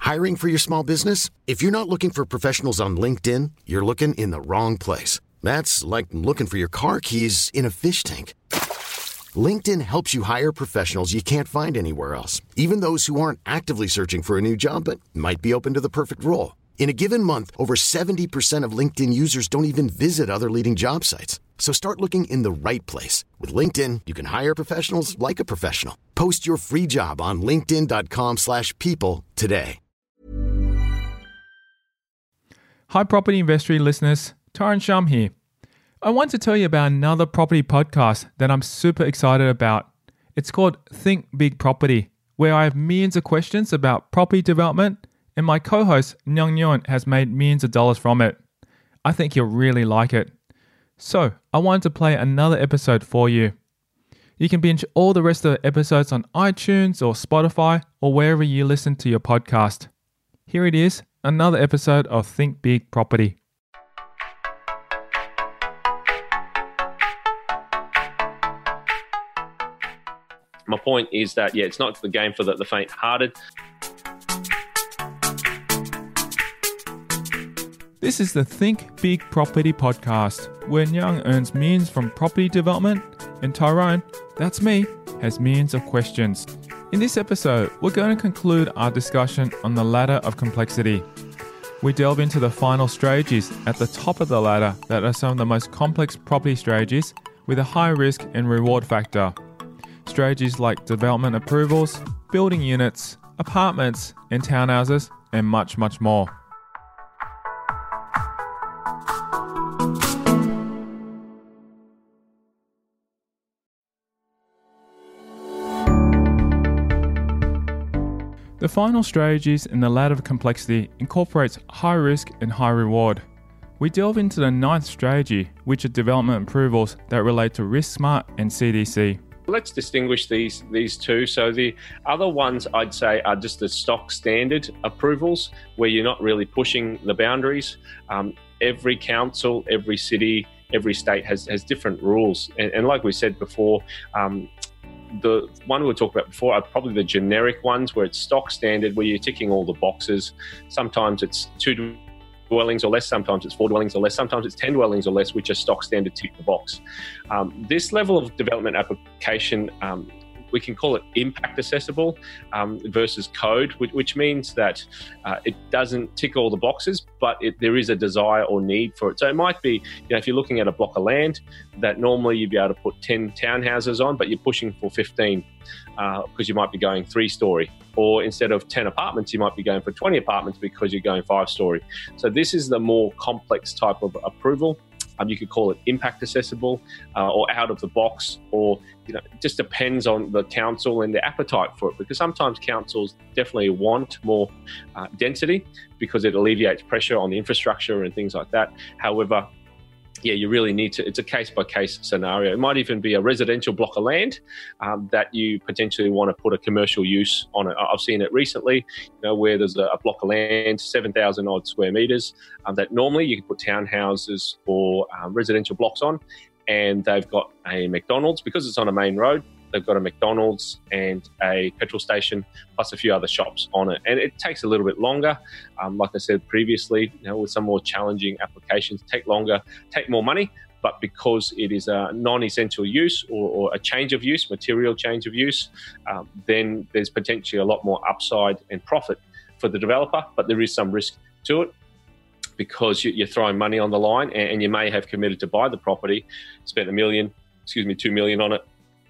Hiring for your small business? If you're not looking for professionals on LinkedIn, you're looking in the wrong place. That's like looking for your car keys in a fish tank. LinkedIn helps you hire professionals you can't find anywhere else, even those who aren't actively searching for a new job but might be open to the perfect role. In a given month, over 70% of LinkedIn users don't even visit other leading job sites. So start looking in the right place. With LinkedIn, you can hire professionals like a professional. Post your free job on linkedin.com/people today. Hi, Property Investory listeners. Tyron Shum here. I want to tell you about another property podcast that I'm super excited about. It's called Think Big Property, where I have millions of questions about property development, and my co-host Nyong Nguyen has made millions of dollars from it. I think you'll really like it. So, I wanted to play another episode for you. You can binge all the rest of the episodes on iTunes or Spotify or wherever you listen to your podcast. Here it is, another episode of Think Big Property. My point is that, it's not the game for the faint-hearted. This is the Think Big Property podcast, where Nyong earns millions from property development, and Tyrone, that's me, has millions of questions. In this episode, we're going to conclude our discussion on the ladder of complexity. We delve into the final strategies at the top of the ladder that are some of the most complex property strategies with a high risk and reward factor. Strategies like development approvals, building units, apartments and townhouses, and much, much more. The final strategies in the ladder of complexity incorporates high risk and high reward. We delve into the ninth strategy, which are development approvals that relate to Risk Smart and CDC. Let's distinguish these two. So the other ones I'd say are just the stock standard approvals, where you're not really pushing the boundaries. Every council, every city, every state has different rules. And like we said before, the one we talked about before are probably the generic ones where it's stock standard, where you're ticking all the boxes. Sometimes it's 2 dwellings or less, sometimes it's 4 dwellings or less, sometimes it's 10 dwellings or less, which are stock standard, tick the box. This level of development application, we can call it impact accessible versus code, which means that it doesn't tick all the boxes, but there is a desire or need for it. So it might be, if you're looking at a block of land that normally you'd be able to put 10 townhouses on, but you're pushing for 15 because you might be going 3-story. Or instead of 10 apartments, you might be going for 20 apartments because you're going 5-story. So this is the more complex type of approval. You could call it impact accessible or out of the box, or it just depends on the council and the appetite for it, because sometimes councils definitely want more density because it alleviates pressure on the infrastructure and things like that. However, you really need to, it's a case-by-case scenario. It might even be a residential block of land that you potentially want to put a commercial use on it. I've seen it recently, where there's a block of land, 7,000 odd square metres, that normally you can put townhouses or residential blocks on, and they've got a McDonald's. Because it's on a main road, they've got a McDonald's and a petrol station, plus a few other shops on it. And it takes a little bit longer. Like I said previously, with some more challenging applications, take longer, take more money. But because it is a non-essential use or a change of use, material change of use, then there's potentially a lot more upside and profit for the developer. But there is some risk to it, because you're throwing money on the line, and you may have committed to buy the property, spent $2 million on it,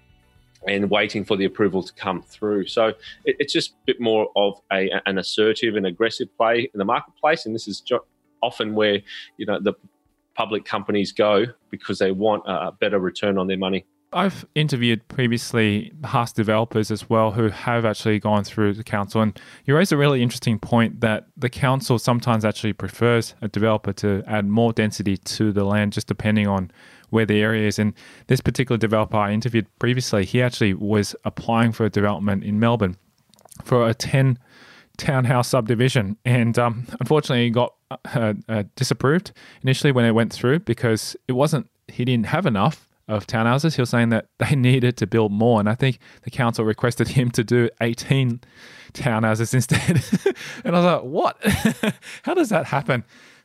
and waiting for the approval to come through. So it's just a bit more of an assertive and aggressive play in the marketplace. And this is often where, the public companies go, because they want a better return on their money. I've interviewed previously past developers as well who have actually gone through the council, and you raised a really interesting point that the council sometimes actually prefers a developer to add more density to the land, just depending on where the area is. And this particular developer I interviewed previously, he actually was applying for a development in Melbourne for a 10 townhouse subdivision, and unfortunately he got disapproved initially when it went through, because he didn't have enough of townhouses. He was saying that they needed to build more. And I think the council requested him to do 18 townhouses instead. And I was like, what? How does that happen?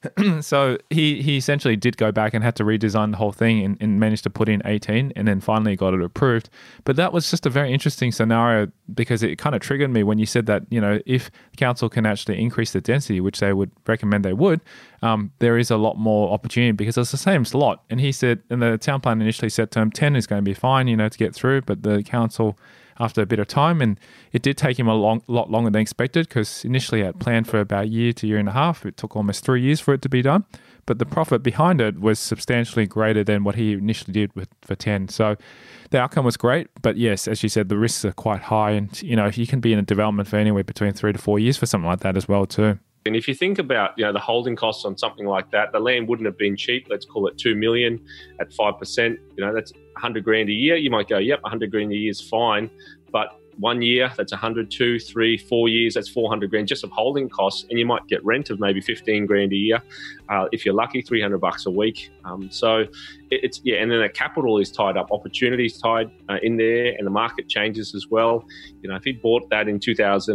So he essentially did go back and had to redesign the whole thing and managed to put in 18 and then finally got it approved. But that was just a very interesting scenario because it kind of triggered me when you said that, you know, if the council can actually increase the density, which they would recommend they would, there is a lot more opportunity because it's the same slot. And he said, and the town plan initially said to him 10 is going to be fine, you know, to get through, but the council after a bit of time, and it did take him a lot longer than expected because initially I had planned for about a year to year and a half. It took almost 3 years for it to be done, but the profit behind it was substantially greater than what he initially did for 10. So the outcome was great, but yes, as you said, the risks are quite high, and you know, you can be in a development for anywhere between 3 to 4 years for something like that as well too. And if you think about, you know, the holding costs on something like that, the land wouldn't have been cheap. Let's call it 2 million at 5%. You know, that's 100 grand a year. You might go, yep, 100 grand a year is fine. But 1 year, that's 100, 2, 3, 4 years, that's 400 grand just of holding costs. And you might get rent of maybe 15 grand a year. If you're lucky, $300 a week. So it's, yeah, and then the capital is tied up, opportunities tied in there, and the market changes as well. You know, if he bought that in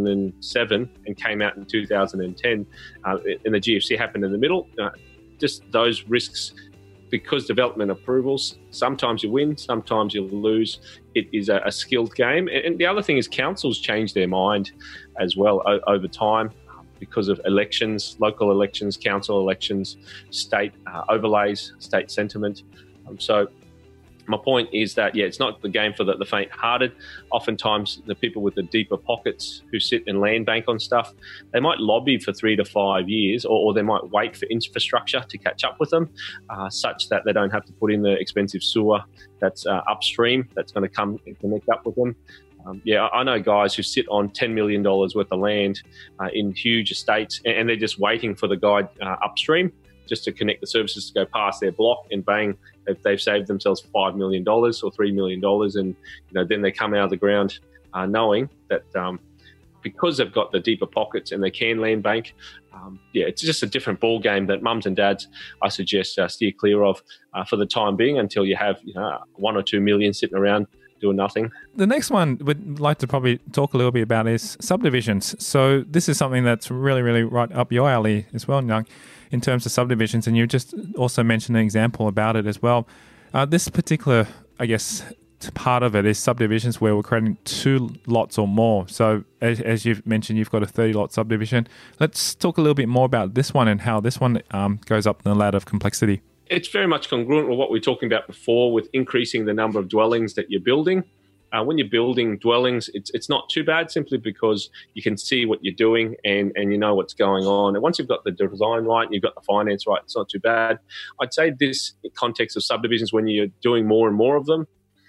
2007 and came out in 2010, and the GFC happened in the middle, just those risks. Because development approvals, sometimes you win, sometimes you lose. It is a skilled game. And the other thing is councils change their mind as well over time because of elections, local elections, council elections, state overlays, state sentiment. So my point is that, yeah, it's not the game for the faint-hearted. Oftentimes, the people with the deeper pockets who sit and land bank on stuff, they might lobby for 3 to 5 years, or they might wait for infrastructure to catch up with them, such that they don't have to put in the expensive sewer that's upstream that's going to come and connect up with them. Yeah, I know guys who sit on $10 million worth of land in huge estates, and they're just waiting for the guy upstream just to connect the services to go past their block, and bang, they've saved themselves $5 million or $3 million. And you know, then they come out of the ground knowing that because they've got the deeper pockets and they can land bank, yeah, it's just a different ball game that mums and dads, I suggest, steer clear of for the time being until you have 1 or 2 million sitting around doing nothing. The next one we'd like to probably talk a little bit about is subdivisions. So this is something that's really, really right up your alley as well, Young, in terms of subdivisions. And you just also mentioned an example about it as well. This particular, I guess, part of it is subdivisions where we're creating 2 lots or more. So as you've mentioned, you've got a 30-lot subdivision. Let's talk a little bit more about this one and how this one goes up the ladder of complexity. It's very much congruent with what we were talking about before with increasing the number of dwellings that you're building. When you're building dwellings, it's not too bad simply because you can see what you're doing and you know what's going on. And once you've got the design right and you've got the finance right, it's not too bad. I'd say this context of subdivisions, when you're doing more and more of them,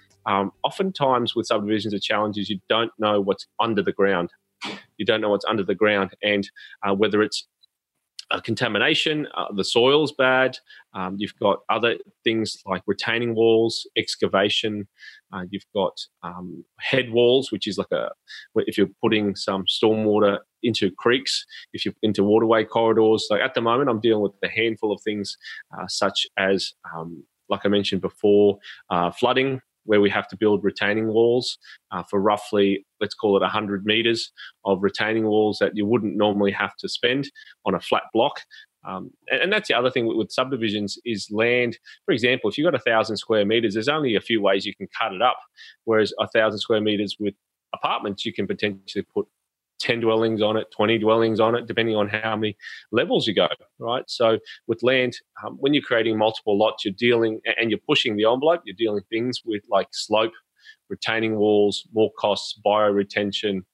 oftentimes with subdivisions, the challenge is you don't know what's under the ground. You don't know what's under the ground, and whether it's contamination, the soil's bad. You've got other things like retaining walls, excavation. You've got head walls, which is like if you're putting some stormwater into creeks, if you're into waterway corridors. Like at the moment, I'm dealing with a handful of things such as, like I mentioned before, flooding, where we have to build retaining walls for roughly, let's call it 100 metres of retaining walls that you wouldn't normally have to spend on a flat block. And that's the other thing with subdivisions is land. For example, if you've got 1,000 square metres, there's only a few ways you can cut it up, whereas 1,000 square metres with apartments, you can potentially put 10 dwellings on it, 20 dwellings on it, depending on how many levels you go, right? So with land, when you're creating multiple lots, you're dealing, and you're pushing the envelope, you're dealing things with like slope, retaining walls, more costs, bioretention,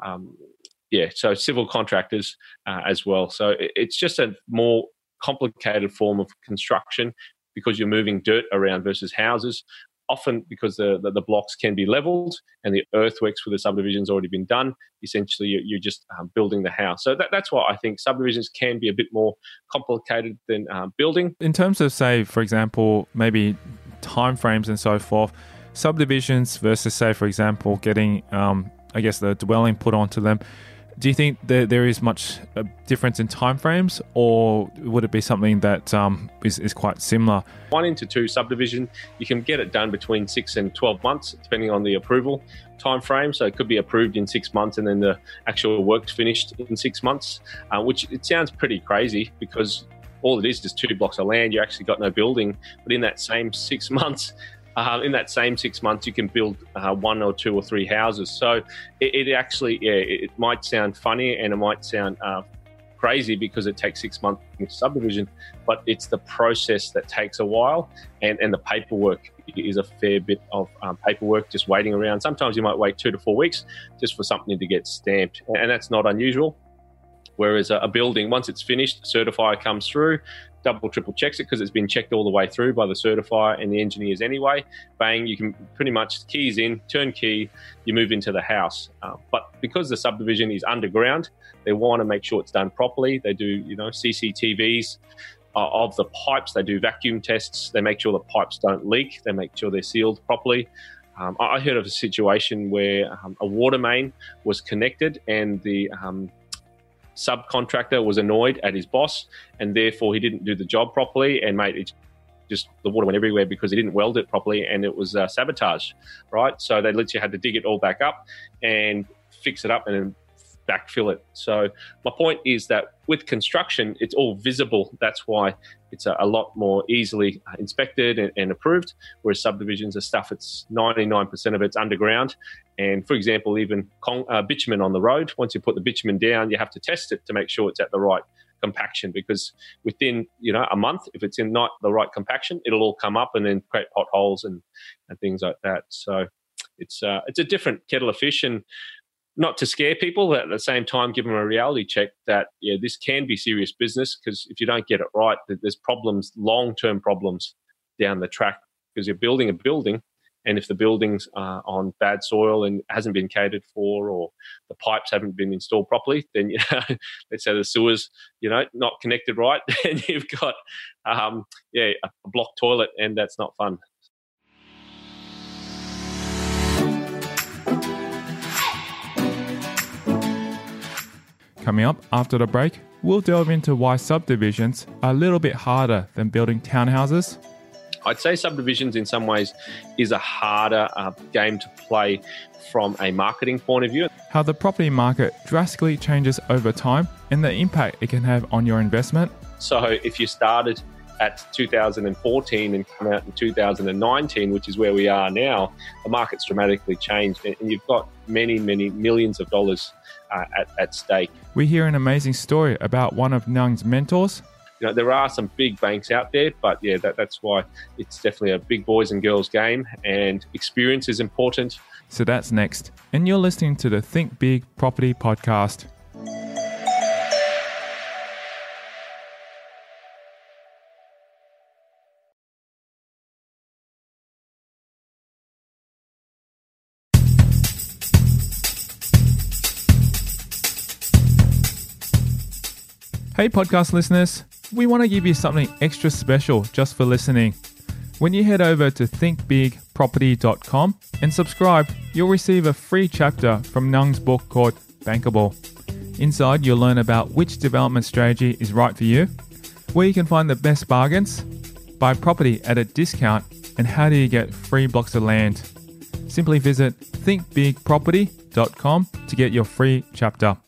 so civil contractors as well. So it's just a more complicated form of construction because you're moving dirt around versus houses. Often because the blocks can be leveled and the earthworks for the subdivision's already been done, essentially you're just building the house. So that's why I think subdivisions can be a bit more complicated than building. In terms of, say, for example, maybe timeframes and so forth, subdivisions versus, say, for example, getting, the dwelling put onto them, Do you think that there is much difference in timeframes, or would it be something that is quite similar? 1 into 2 subdivision, you can get it done between 6 and 12 months, depending on the approval time frame. So it could be approved in 6 months and then the actual work's finished in 6 months, which it sounds pretty crazy because all it is 2 blocks of land. You actually got no building, but in that same 6 months, you can build 1 or 2 or 3 houses. So it actually, it might sound funny and it might sound crazy because it takes 6 months in subdivision, but it's the process that takes a while, and the paperwork is a fair bit of paperwork just waiting around. Sometimes you might wait 2 to 4 weeks just for something to get stamped, and that's not unusual. Whereas a building, once it's finished, the certifier comes through, double, triple checks it because it's been checked all the way through by the certifier and the engineers anyway. Bang, you can pretty much keys in, turnkey, you move into the house. But because the subdivision is underground, they want to make sure it's done properly. They do, CCTVs of the pipes. They do vacuum tests. They make sure the pipes don't leak. They make sure they're sealed properly. I heard of a situation where a water main was connected and the subcontractor was annoyed at his boss, and therefore he didn't do the job properly, and the water went everywhere because he didn't weld it properly, and it was sabotage, right? So they literally had to dig it all back up and fix it up and then backfill it. So my point is that with construction, it's all visible. That's why it's a lot more easily inspected and approved, whereas subdivisions are stuff, it's 99% of it's underground. And for example, even bitumen on the road, once you put the bitumen down, you have to test it to make sure it's at the right compaction, because within a month, if it's in not the right compaction, it'll all come up and then create potholes and things like that. So it's a different kettle of fish, and not to scare people, but at the same time give them a reality check that this can be serious business, because if you don't get it right, there's problems, long-term problems down the track, because you're building a building, and if the building's on bad soil and hasn't been catered for, or the pipes haven't been installed properly, then let's say the sewers not connected right, and you've got a blocked toilet, and that's not fun. Coming up after the break, we'll delve into why subdivisions are a little bit harder than building townhouses. I'd say subdivisions in some ways is a harder game to play from a marketing point of view. How the property market drastically changes over time and the impact it can have on your investment. So if you started at 2014 and come out in 2019, which is where we are now, the market's dramatically changed, and you've got many, many millions of dollars at stake. We hear an amazing story about one of Nung's mentors. There are some big banks out there, but that's why it's definitely a big boys and girls game, and experience is important. So that's next. And you're listening to the Think Big Property Podcast. Hey podcast listeners, we want to give you something extra special just for listening. When you head over to thinkbigproperty.com and subscribe, you'll receive a free chapter from Nung's book called Bankable. Inside, you'll learn about which development strategy is right for you, where you can find the best bargains, buy property at a discount, and how do you get free blocks of land. Simply visit thinkbigproperty.com to get your free chapter.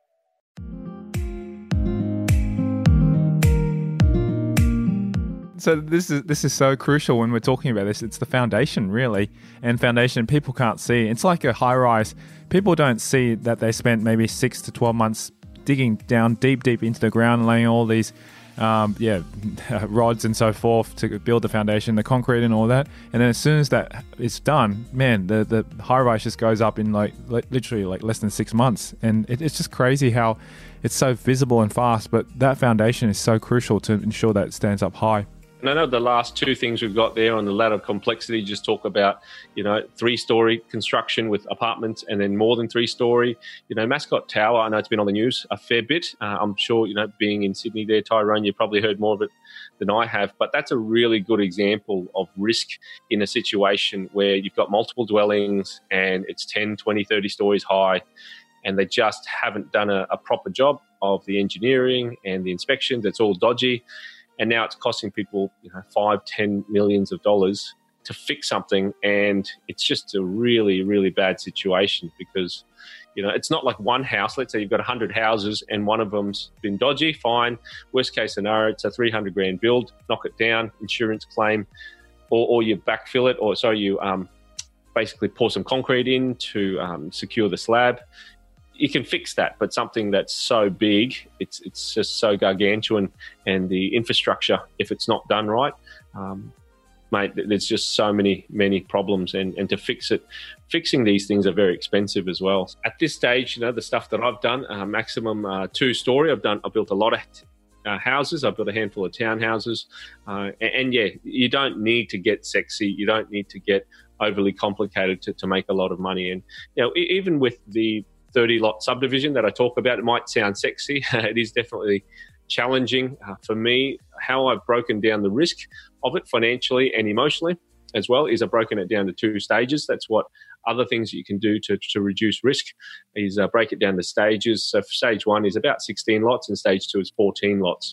So this is so crucial when we're talking about this. It's the foundation, really. And foundation, people can't see. It's like a high rise. People don't see that they spent maybe 6 to 12 months digging down deep into the ground, laying all these rods and so forth to build the foundation, the concrete and all that. And then as soon as that is done, man, the high rise just goes up in literally less than 6 months. And it's just crazy how it's so visible and fast. But that foundation is so crucial to ensure that it stands up high. And I know the last two things we've got there on the ladder of complexity just talk about, 3-story construction with apartments and then more than 3-story. Mascot Tower, I know it's been on the news a fair bit. I'm sure, being in Sydney there, Tyrone, you probably heard more of it than I have. But that's a really good example of risk in a situation where you've got multiple dwellings and it's 10, 20, 30 stories high. and they just haven't done a proper job of the engineering and the inspections. It's all dodgy. And now it's costing people, $5-10 millions to fix something. And it's just a really, really bad situation because, it's not like one house. Let's say you've got 100 houses and one of them's been dodgy, fine. Worst case scenario, it's a $300,000 build, knock it down, insurance claim, or you backfill it, or you basically pour some concrete in to secure the slab. You can fix that, but something that's so big, it's just so gargantuan, and the infrastructure, if it's not done right, mate, there's just so many problems, and to fix it, fixing these things are very expensive as well. At this stage, the stuff that I've done, maximum 2-story. I've built a lot of houses. I've built a handful of townhouses, and you don't need to get sexy. You don't need to get overly complicated to make a lot of money. And even with the 30-lot subdivision that I talk about, it might sound sexy. It is definitely challenging for me. How I've broken down the risk of it financially and emotionally as well is I've broken it down to 2 stages. That's what other things you can do to reduce risk is break it down to stages. So stage 1 is about 16 lots and stage 2 is 14 lots.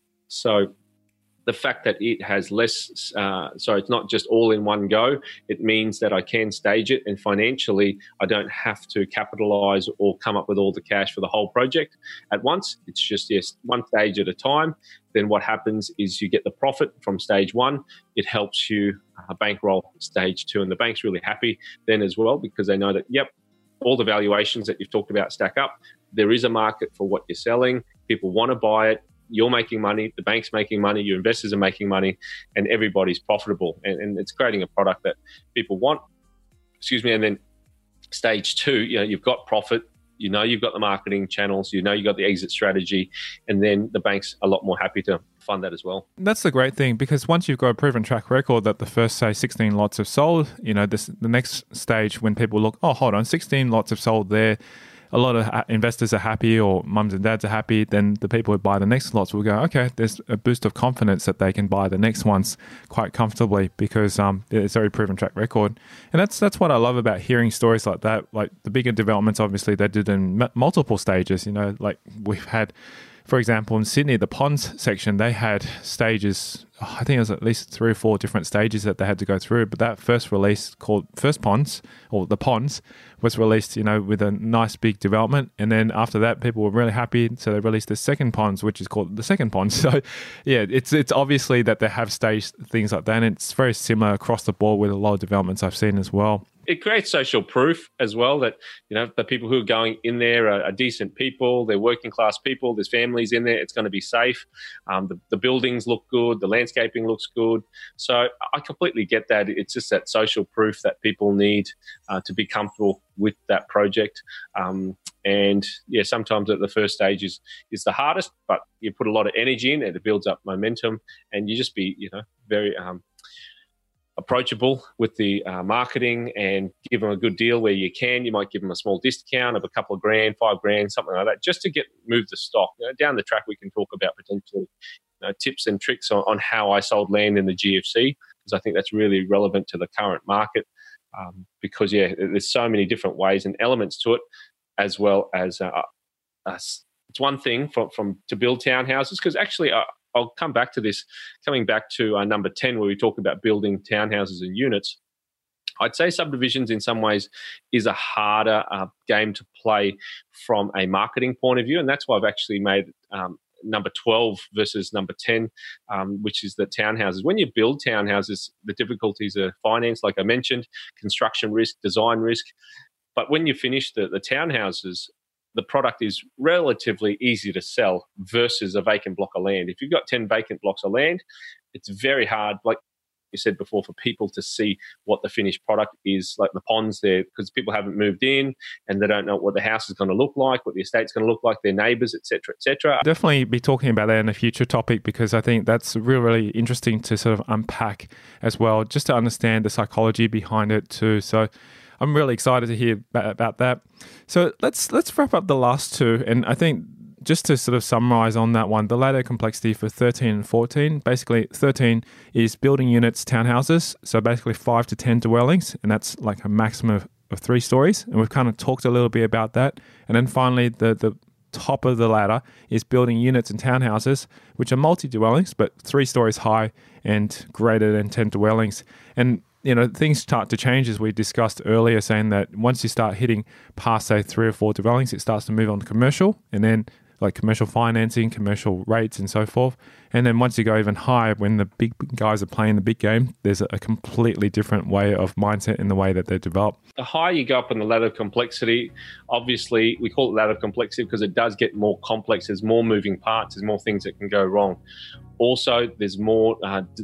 So the fact that it has less, so it's not just all in one go, it means that I can stage it, and financially I don't have to capitalize or come up with all the cash for the whole project at once. It's just, one stage at a time. Then what happens is you get the profit from stage 1. It helps you bankroll stage 2, and the bank's really happy then as well because they know that, all the valuations that you've talked about stack up. There is a market for what you're selling. People want to buy it. You're making money, the bank's making money, your investors are making money, and everybody's profitable. And it's creating a product that people want. And then stage 2, you've got profit, you've got the marketing channels, you've got the exit strategy, and then the bank's a lot more happy to fund that as well. That's the great thing, because once you've got a proven track record that the first, say, 16 lots have sold, the next stage when people look, oh, hold on, 16 lots have sold there, a lot of investors are happy, or mums and dads are happy, then the people who buy the next lots will go, okay, there's a boost of confidence that they can buy the next ones quite comfortably because it's a very proven track record. And that's what I love about hearing stories like that. Like the bigger developments, obviously, they did in multiple stages. Like we've had, for example, in Sydney, the ponds section, they had stages, I think it was at least 3 or 4 different stages that they had to go through. But that first release called First Ponds, or the Ponds, was released, with a nice big development. And then after that, people were really happy. So they released the second Ponds, which is called the Second Ponds. So it's obviously that they have staged things like that. And it's very similar across the board with a lot of developments I've seen as well. It creates social proof as well that, the people who are going in there are decent people, they're working class people, there's families in there, it's going to be safe. The buildings look good, the landscaping looks good. So I completely get that. It's just that social proof that people need to be comfortable with that project. And sometimes at the first stage is the hardest, but you put a lot of energy in it, it builds up momentum, and you just be, very approachable with the marketing and give them a good deal where you can. You might give them a small discount of a couple of grand, $5,000, something like that, just to move the stock. Down the track, we can talk about potential tips and tricks on how I sold land in the GFC, because I think that's really relevant to the current market. Because there's so many different ways and elements to it, as well as it's one thing to build townhouses, because actually I'll come back to this, coming back to number 10, where we talk about building townhouses and units. I'd say subdivisions in some ways is a harder game to play from a marketing point of view. And that's why I've actually made number 12 versus number 10, which is the townhouses. When you build townhouses, the difficulties are finance, like I mentioned, construction risk, design risk. But when you finish the townhouses, the product is relatively easy to sell versus a vacant block of land. If you've got 10 vacant blocks of land, it's very hard, like you said before, for people to see what the finished product is, like the ponds there, because people haven't moved in and they don't know what the house is going to look like, what the estate's going to look like, their neighbours, etc., etc. Definitely be talking about that in a future topic, because I think that's really interesting to sort of unpack as well, just to understand the psychology behind it too. So I'm really excited to hear about that. So let's wrap up the last 2. And I think just to sort of summarize on that one, the ladder complexity for 13 and 14, basically 13 is building units, townhouses. So basically 5 to 10 dwellings, and that's like a maximum of 3 stories, and we've kind of talked a little bit about that. And then finally, the top of the ladder is building units and townhouses, which are multi-dwellings, but 3 stories high and greater than 10 dwellings. And things start to change, as we discussed earlier, saying that once you start hitting past, say, 3 or 4 dwellings, it starts to move on to commercial, and then like commercial financing, commercial rates, and so forth. And then once you go even higher, when the big guys are playing the big game, there's a completely different way of mindset in the way that they're developed. The higher you go up on the ladder of complexity, obviously we call it ladder of complexity because it does get more complex. There's more moving parts. There's more things that can go wrong. Also, there's more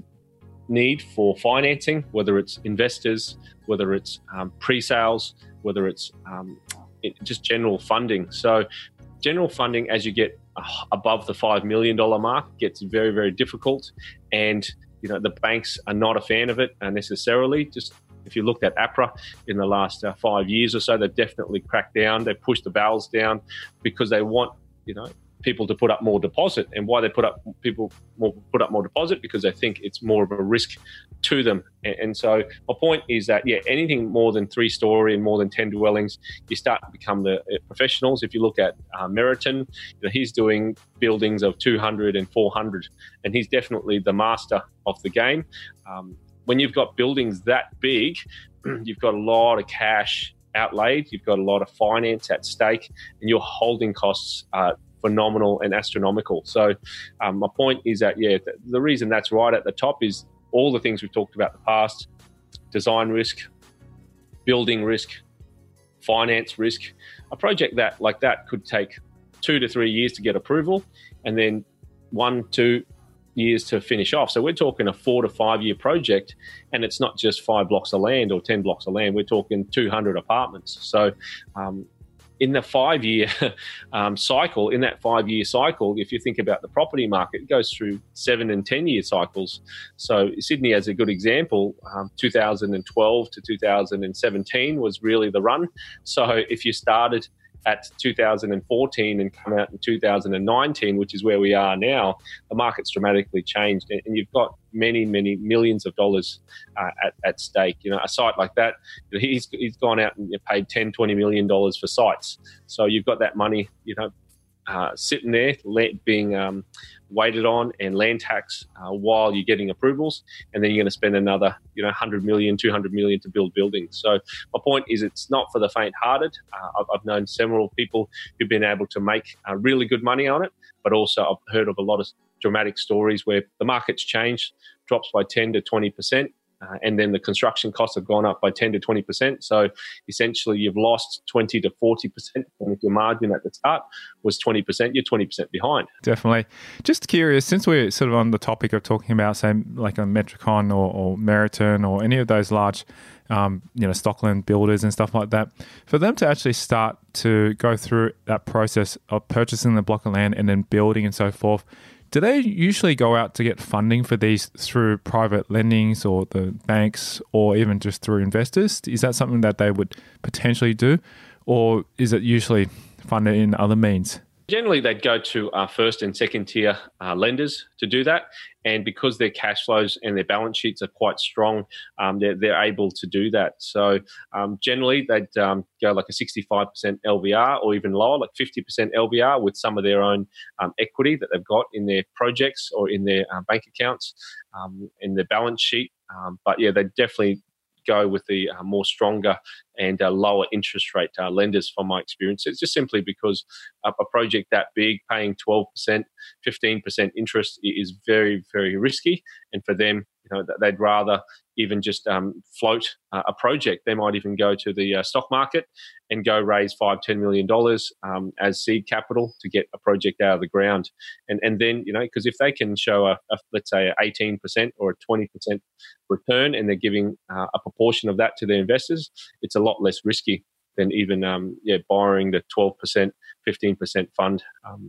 need for financing, whether it's investors, whether it's pre-sales, whether it's just general funding. So general funding, as you get above the $5 million mark, gets very, very difficult. And, the banks are not a fan of it necessarily. Just if you looked at APRA in the last 5 years or so, they've definitely cracked down. They've pushed the barrels down because they want, people to put up more deposit. And why they put up more deposit? Because they think it's more of a risk to them. And so my point is that, anything more than 3-story and more than 10 dwellings, you start to become the professionals. If you look at Meriton, he's doing buildings of 200 and 400, and he's definitely the master of the game. When you've got buildings that big, you've got a lot of cash outlaid, you've got a lot of finance at stake, and your holding costs are phenomenal and astronomical. So my point is that, the reason that's right at the top is all the things we've talked about in the past: design risk, building risk, finance risk. A project like that could take 2 to 3 years to get approval, and then 1-2 years to finish off. So we're talking a 4 to 5 year project, and it's not just 5 blocks of land or 10 blocks of land. We're talking 200 apartments. So in the 5 year cycle, if you think about the property market, it goes through 7 and 10 year cycles. So Sydney, as a good example, 2012 to 2017 was really the run. So if you started at 2014 and come out in 2019, which is where we are now, the market's dramatically changed, and you've got many, many millions of dollars at stake. A site like that, he's gone out and paid $10-20 million for sites. So you've got that money, sitting there being waited on, and land tax while you're getting approvals, and then you're going to spend another 100 million, 200 million to build buildings. So my point is, it's not for the faint-hearted. I've known several people who've been able to make really good money on it, but also I've heard of a lot of dramatic stories where the market's changed, drops by 10 to 20%. And then the construction costs have gone up by 10 to 20%. So essentially you've lost 20 to 40%. And if your margin at the start was 20%, you're 20% behind. Definitely. Just curious, since we're sort of on the topic of talking about, say, like a Metricon or Meriton or any of those large, Stockland builders and stuff like that, for them to actually start to go through that process of purchasing the block of land and then building and so forth, do they usually go out to get funding for these through private lendings or the banks, or even just through investors? Is that something that they would potentially do, or is it usually funded in other means? Generally, they'd go to first and second tier lenders to do that. And because their cash flows and their balance sheets are quite strong, they're able to do that. So generally, they'd go like a 65% LVR or even lower, like 50% LVR with some of their own equity that they've got in their projects or in their bank accounts, in their balance sheet. But they definitely go with the more stronger and lower interest rate lenders from my experience. It's just simply because a project that big, paying 12%, 15% interest is very, very risky. And for them, they'd rather even just float a project. They might even go to the stock market and go raise $5-10 million as seed capital to get a project out of the ground. And then, because if they can show let's say, 18% or a 20% return, and they're giving a proportion of that to their investors, it's a lot less risky than even borrowing the 12%, 15% fund.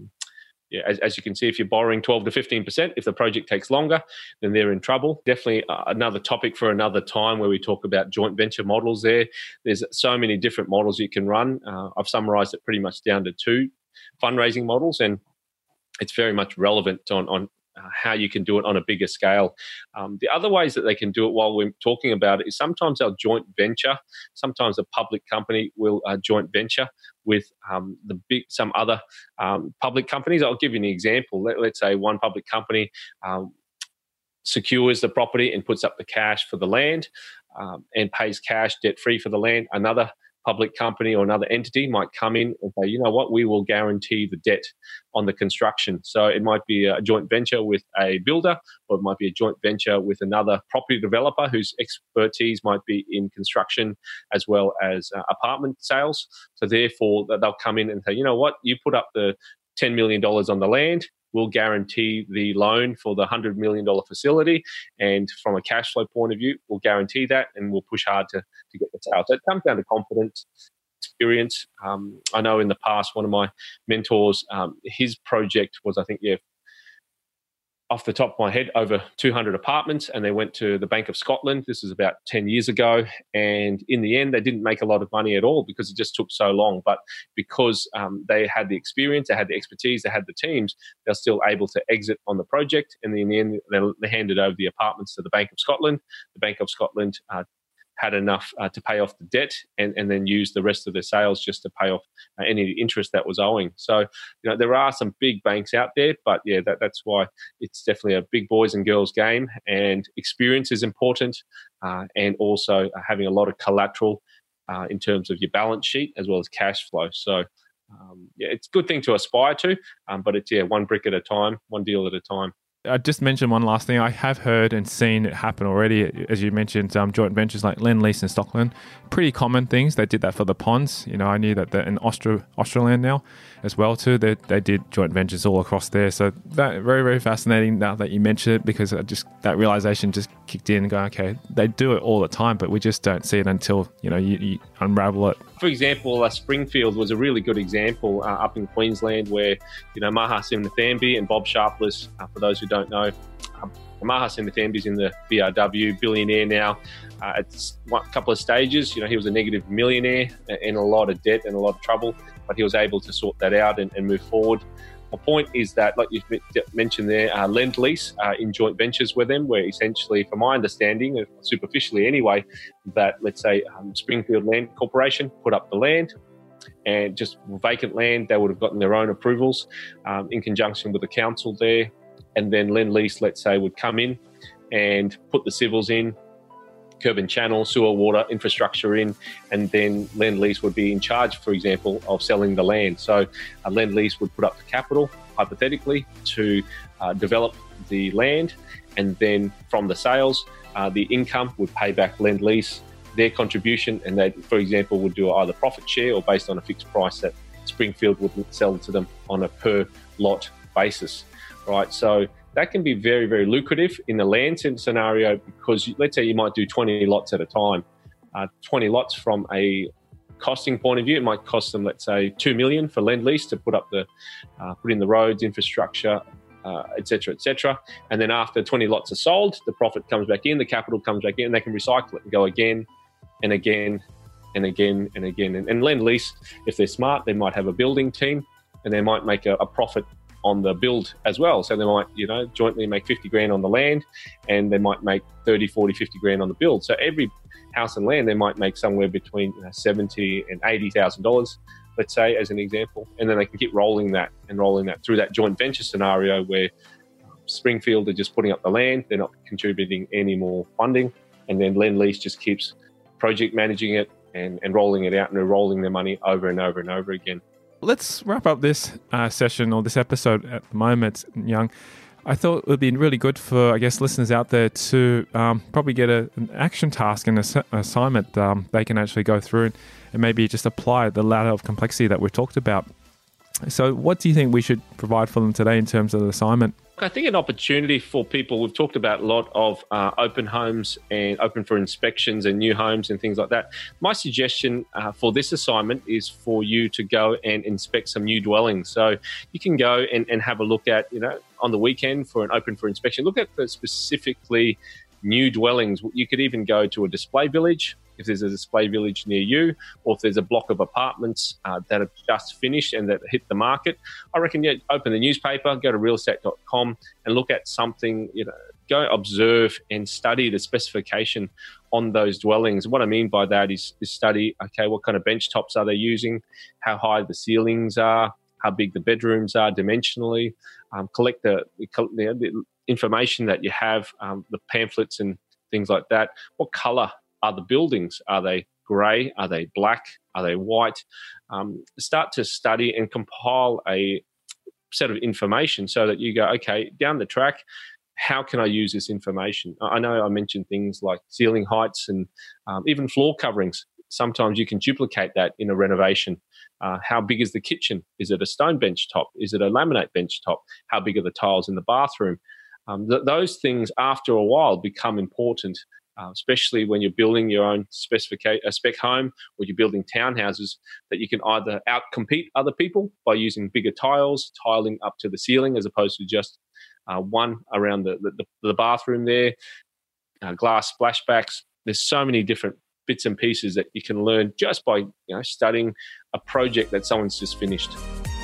As you can see, if you're borrowing 12 to 15%, if the project takes longer, then they're in trouble. Definitely another topic for another time where we talk about joint venture models there. There's so many different models you can run. I've summarized it pretty much down to 2 fundraising models, and it's very much relevant on how you can do it on a bigger scale. The other ways that they can do it while we're talking about it is sometimes they'll joint venture. Sometimes a public company will joint venture with some other public companies. I'll give you an example. Let's say one public company secures the property and puts up the cash for the land and pays cash debt-free for the land. Another public company or another entity might come in and say, you know what, we will guarantee the debt on the construction. So it might be a joint venture with a builder, or it might be a joint venture with another property developer whose expertise might be in construction as well as apartment sales. So therefore, they'll come in and say, you know what, you put up the $10 million on the land, we'll guarantee the loan for the $100 million facility. And from a cash flow point of view, we'll guarantee that and we'll push hard to get the sale. So it comes down to confidence, experience. I know in the past, one of my mentors, his project was, I think, off the top of my head, over 200 apartments, and they went to the Bank of Scotland. This was about 10 years ago. And in the end, they didn't make a lot of money at all because it just took so long. But because they had the experience, they had the expertise, they had the teams, they're still able to exit on the project. And in the end, they handed over the apartments to the Bank of Scotland. The Bank of Scotland had enough to pay off the debt and then use the rest of their sales just to pay off any interest that was owing. So, there are some big banks out there, but that's why it's definitely a big boys and girls game, and experience is important, and also having a lot of collateral in terms of your balance sheet as well as cash flow. So, it's a good thing to aspire to, but it's one brick at a time, one deal at a time. I just mentioned one last thing. I have heard and seen it happen already, as you mentioned, joint ventures like Lendlease and Stockland. Pretty common things. They did that for the ponds. I knew that in Australand now as well too. They did joint ventures all across there. So that very, very fascinating now that you mention it, because that realization just kicked in and going, okay, they do it all the time, but we just don't see it until you unravel it. For example, Springfield was a really good example up in Queensland where Maha Sinnathamby and Bob Sharpless, for those who don't know, Maha Sinnathamby's in the BRW, billionaire now. It's a couple of stages. He was a negative millionaire in a lot of debt and a lot of trouble, but he was able to sort that out and move forward. My point is that, like you mentioned there, Lendlease in joint ventures with them, where essentially, from my understanding, superficially anyway, that let's say Springfield Land Corporation put up the land, and just vacant land, they would have gotten their own approvals in conjunction with the council there. And then Lendlease, let's say, would come in and put the civils in, curb and channel, sewer, water, infrastructure in, and then Lendlease would be in charge, for example, of selling the land. So Lendlease would put up the capital, hypothetically, to develop the land, and then from the sales, the income would pay back Lendlease their contribution, and they, for example, would do either profit share or based on a fixed price that Springfield would sell to them on a per lot basis. Right, so that can be very, very lucrative in the land scenario, because let's say you might do 20 lots at a time. 20 lots from a costing point of view, it might cost them, let's say, $2 million for Lendlease to put in the roads, infrastructure, etc., etc. And then after 20 lots are sold, the profit comes back in, the capital comes back in, and they can recycle it and go again and again and again and again. And Lendlease, if they're smart, they might have a building team, and they might make a profit on the build as well. So they might, jointly make 50 grand on the land, and they might make 30, 40, 50 grand on the build. So every house and land, they might make somewhere between $70,000 and $80,000, let's say, as an example. And then they can keep rolling that through that joint venture scenario where Springfield are just putting up the land. They're not contributing any more funding. And then Lendlease just keeps project managing it and rolling it out and rolling their money over and over and over again. Let's wrap up this session or this episode at the moment, Young. I thought it would be really good for, listeners out there to probably get an action task and an assignment they can actually go through and maybe just apply the ladder of complexity that we've talked about. So what do you think we should provide for them today in terms of the assignment? I think an opportunity for people, we've talked about a lot of open homes and open for inspections and new homes and things like that. My suggestion for this assignment is for you to go and inspect some new dwellings. So you can go and have a look at, on the weekend for an open for inspection, look at specifically new dwellings. You could even go to a display village. if there's a display village near you, or if there's a block of apartments that have just finished and that hit the market, I reckon open the newspaper, go to realestate.com and look at something, go observe and study the specification on those dwellings. What I mean by that is study, okay, what kind of bench tops are they using, how high the ceilings are, how big the bedrooms are dimensionally, collect the information that you have, the pamphlets and things like that. What colour are the buildings? Are they grey? Are they black? Are they white? Start to study and compile a set of information so that you go, okay, down the track, how can I use this information? I know I mentioned things like ceiling heights and even floor coverings. Sometimes you can duplicate that in a renovation. How big is the kitchen? Is it a stone bench top? Is it a laminate bench top? How big are the tiles in the bathroom? Those things, after a while, become important, especially when you're building your own spec home or you're building townhouses, that you can either outcompete other people by using bigger tiles, tiling up to the ceiling as opposed to just one around the bathroom there, glass splashbacks. There's so many different bits and pieces that you can learn just by studying a project that someone's just finished.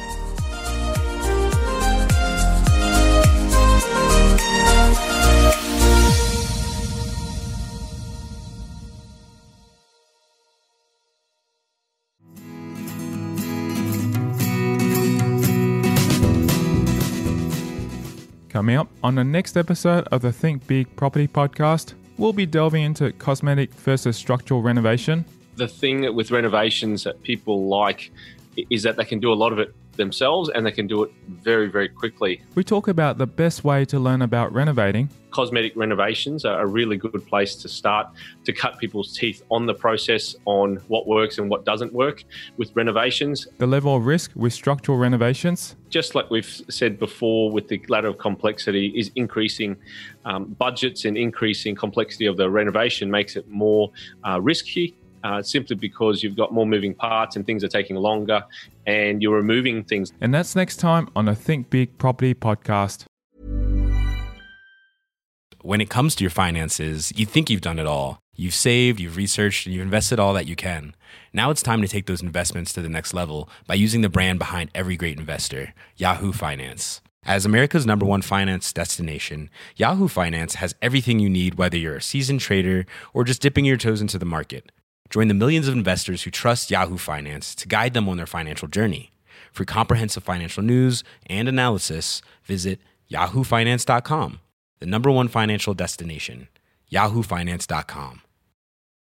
Coming up on the next episode of the Think Big Property Podcast, we'll be delving into cosmetic versus structural renovation. The thing with renovations that people like is that they can do a lot of it themselves and they can do it very, very quickly. We talk about the best way to learn about renovating. Cosmetic renovations are a really good place to start to cut people's teeth on the process, on what works and what doesn't work with renovations. The level of risk with structural renovations. Just like we've said before, with the ladder of complexity is increasing budgets and increasing complexity of the renovation makes it more risky. Simply because you've got more moving parts and things are taking longer and you're removing things. And that's next time on the Think Big Property Podcast. When it comes to your finances, you think you've done it all. You've saved, you've researched, and you've invested all that you can. Now it's time to take those investments to the next level by using the brand behind every great investor, Yahoo Finance. As America's #1 finance destination, Yahoo Finance has everything you need, whether you're a seasoned trader or just dipping your toes into the market. Join the millions of investors who trust Yahoo Finance to guide them on their financial journey. For comprehensive financial news and analysis, visit yahoofinance.com, the #1 financial destination, yahoofinance.com.